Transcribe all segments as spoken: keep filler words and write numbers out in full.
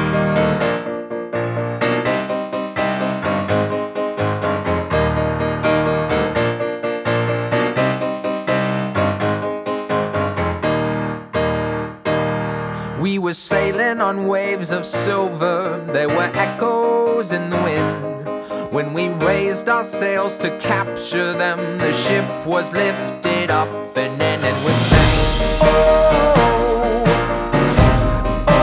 We were sailing on waves of silver, there were echoes in the wind. When we raised our sails to capture them, the ship was lifted up and then and we sang, oh, oh,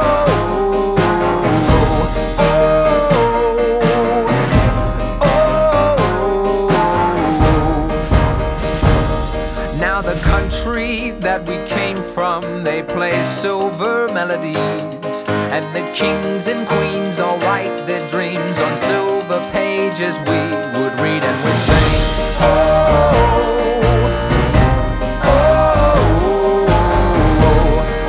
oh, oh. Now the country that we came from, they play silver melodies, and the kings and queens all write their dreams on silver pages. We would read and we sing, oh, oh, oh,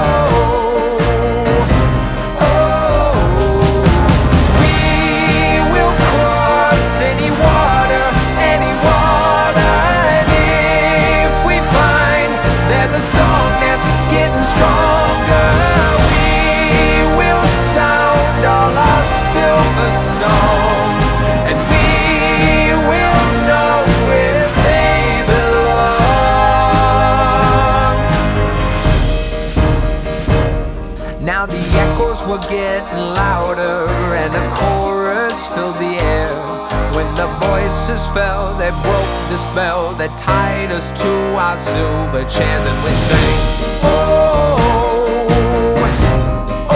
oh, oh. We will cross any water, any water, and if we find there's a song that's getting stronger, we will sound all our silver songs, and we will know where they belong. Now the echoes were getting louder, and a chorus filled the air. When the voices fell, they broke the spell that tied us to our silver chairs, and we sang, oh, oh,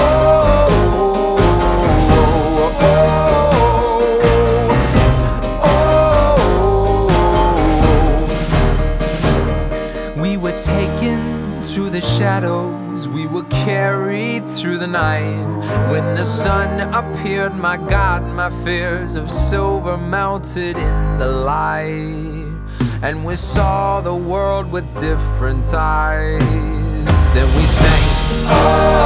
oh, oh. We were taken to the shadows, we were carried through the night. When the sun appeared, my God, my fears of silver melted in the light, and we saw the world with different eyes, and we sang, oh,